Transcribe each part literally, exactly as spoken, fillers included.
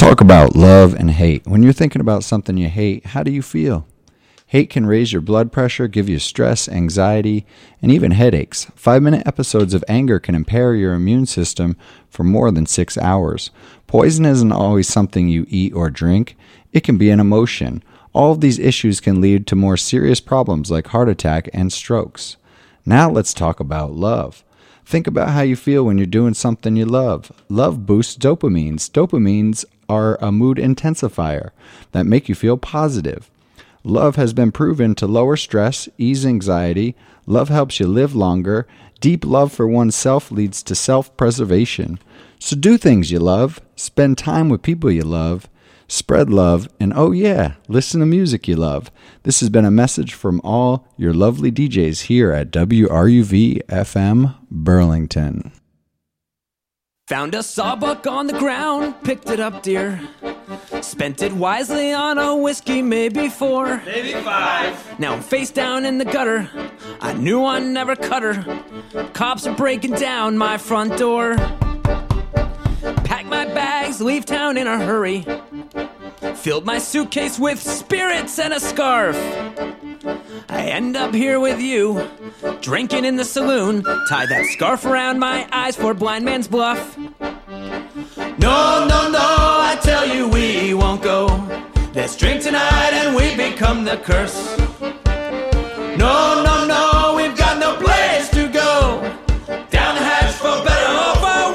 talk about love and hate. When you're thinking about something you hate, how do you feel? Hate can raise your blood pressure, give you stress, anxiety, and even headaches. Five-minute episodes of anger can impair your immune system for more than six hours. Poison isn't always something you eat or drink. It can be an emotion. All of these issues can lead to more serious problems like heart attack and strokes. Now let's talk about love. Think about how you feel when you're doing something you love. Love boosts dopamines. Dopamines are a mood intensifier that make you feel positive. Love has been proven to lower stress, ease anxiety. Love helps you live longer. Deep love for oneself leads to self-preservation. So do things you love. Spend time with people you love. Spread love. And oh yeah, listen to music you love. This has been a message from all your lovely D Js here at W R U V F M Burlington. Found a sawbuck on the ground, picked it up, dear. Spent it wisely on a whiskey, maybe four, maybe five. Now I'm face down in the gutter. I knew I'd never cut her. Cops are breaking down my front door. Pack my bags, leave town in a hurry. Filled my suitcase with spirits and a scarf. I end up here with you, drinking in the saloon. Tie that scarf around my eyes for blind man's bluff. No, no, no, I tell you we won't go. Let's drink tonight and we become the curse. No, no, no, we've got no place to go. Down the hatch for better or for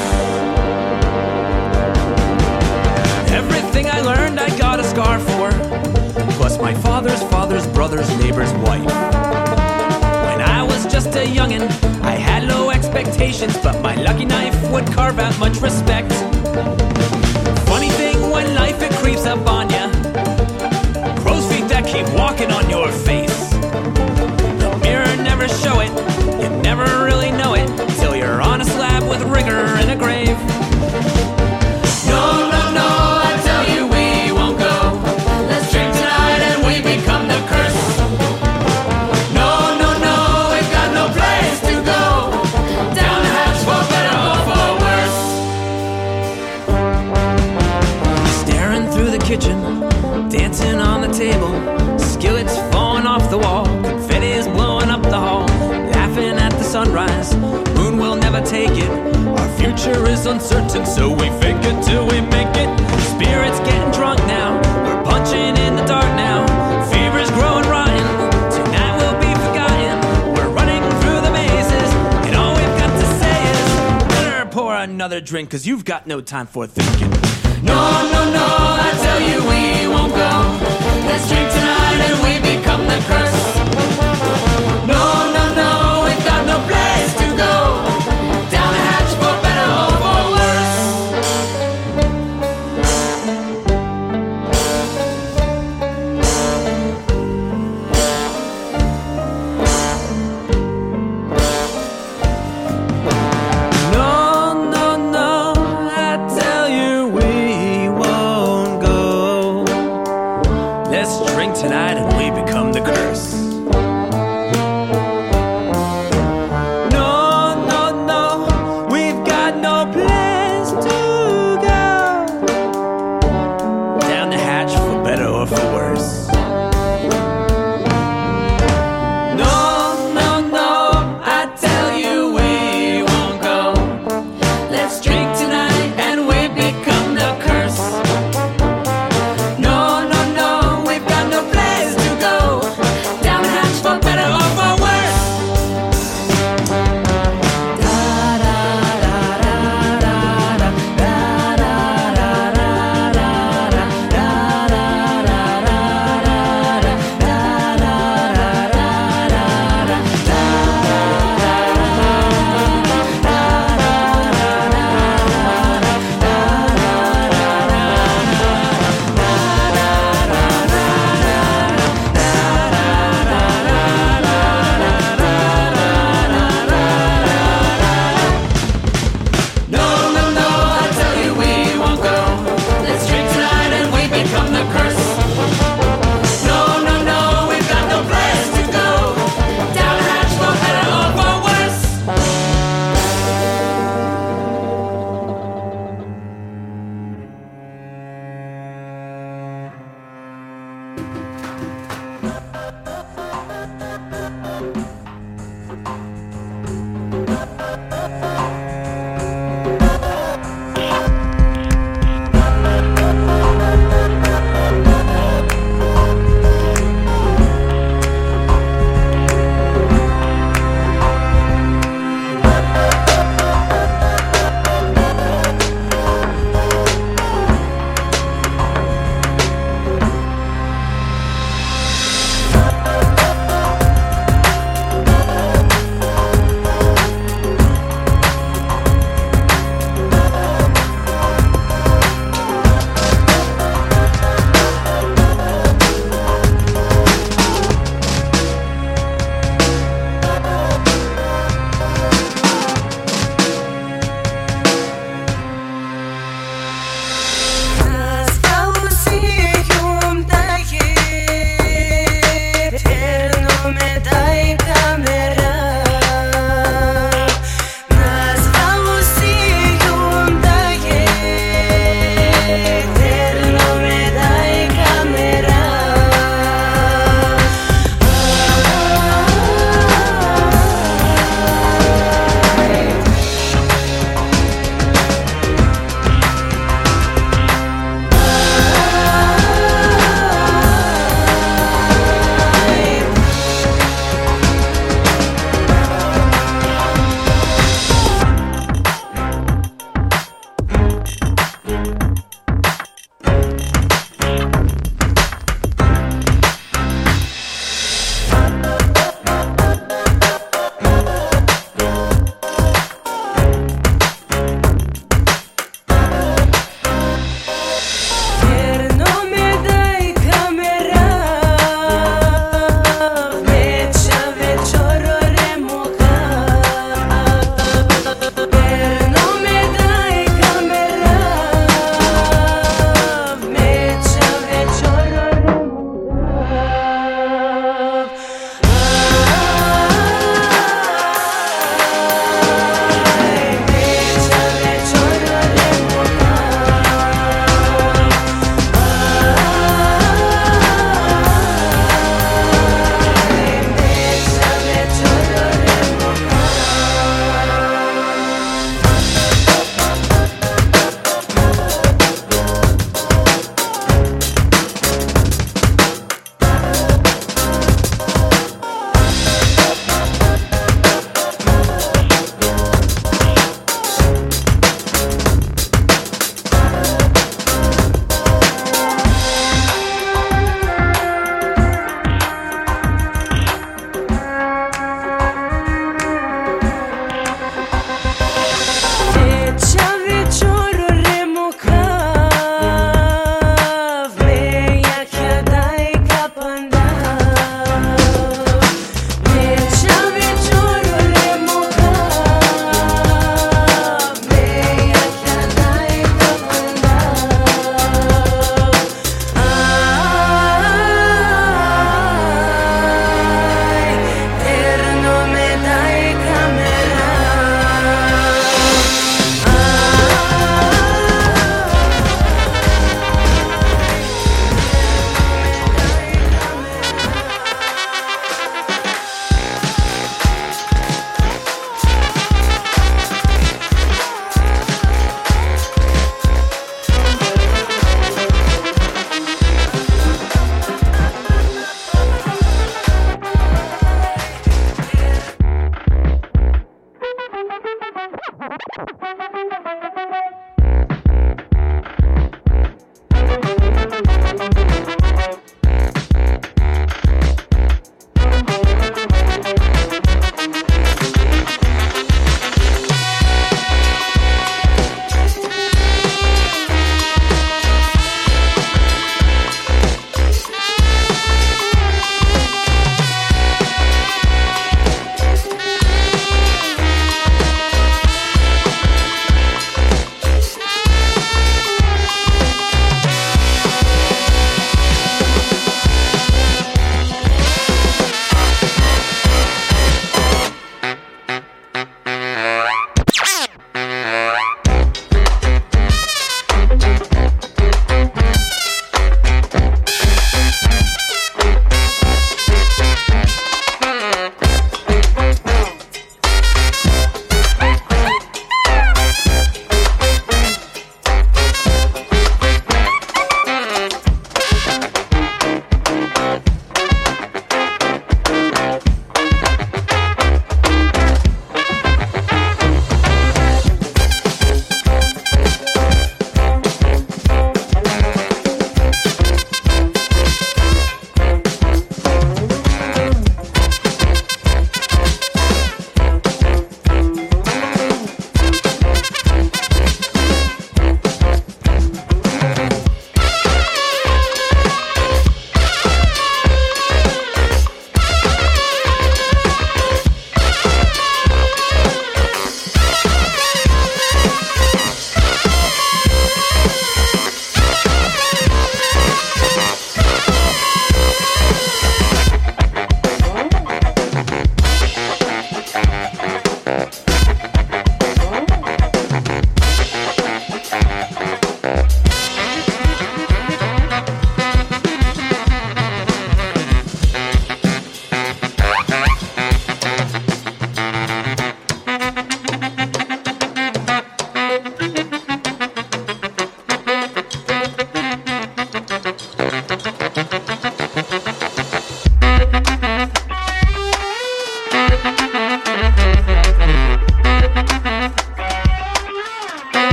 worse. Everything I learned I got a scar for. Plus my father's father's brother's neighbor's wife. When I was just a youngin', I had low expectations, but my lucky knife would carve out much respect. Funny thing when life it creeps up on ya. Crow's feet that keep walking on your face. The mirror never show it, you never really know it, till you're on a slab with rigor in a grave. No, no, no, I tell you we won't go. Let's drink tonight and we become the curse. No, no, no, we've got no place to go. Down the hatch for better or for worse. Staring through the kitchen, dancing on the table, skillets falling off the wall, confetti is blowing up the hall, laughing at the sunrise, moon will never take it, our future is uncertain, so we fake it till we make it, spirits getting drunk now, we're punching in the dark now, fever's growing rotten, tonight will be forgotten, we're running through the mazes, and all we've got to say is, better pour another drink, cause you've got no time for thinking. No, no, no, I tell you we won't go. Let's drink tonight and we become the curse. No, no, no, we've got no place to go. Down the hatch for better or No, no, no, I tell you we won't go. Let's drink tonight and we become the curse. No, no, no, we've got no place to go. Down the hatch for better or for worse. No, no, no, I tell you we won't go. Let's drink tonight and we become the curse. No, no, no, we've got no place to go. Down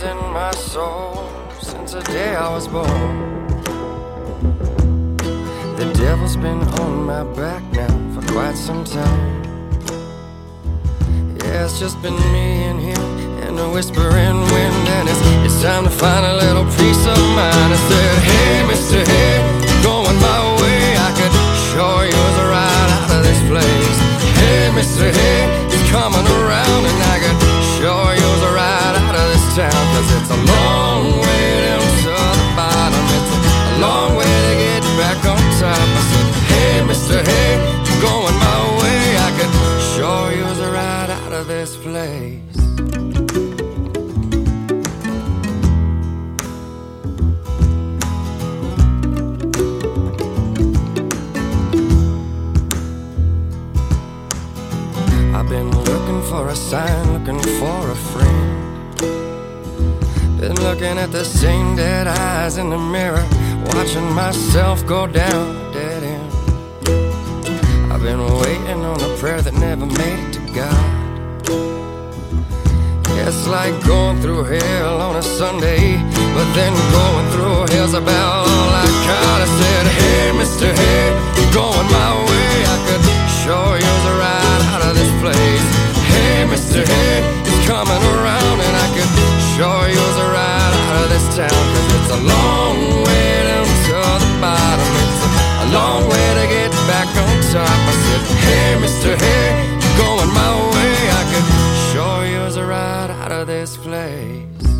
in my soul since the day I was born. The devil's been on my back now for quite some time. Yeah, it's just been me and him and the whispering wind, and it's, it's time to find a little peace of mind. I said, hey, Mister Head, going my way, I could sure use a ride out of this place. Hey, Mister Head, it's coming around, and I could sure use a ride out of this town, cause it's a long way down to the bottom. It's a long way to get back on top. I said, hey, Mister Head, going my way, I could sure use a ride out of this place. I've been looking for a sign, looking for a friend. Been looking at the same dead eyes in the mirror, watching myself go down a dead end. I've been waiting on a prayer that never made it to God. It's like going through hell on a Sunday, but then going through hell's about all I got. I said, hey, Mister Head, going my way, I could sure use a ride out of this place. Hey, Mister Head, it's coming around, and I could sure use a ride out of this town, cause it's a long way down to the bottom. It's a, a long way to get back on top. I said, hey, Mister Head, going my way, I could sure use a ride out of this place.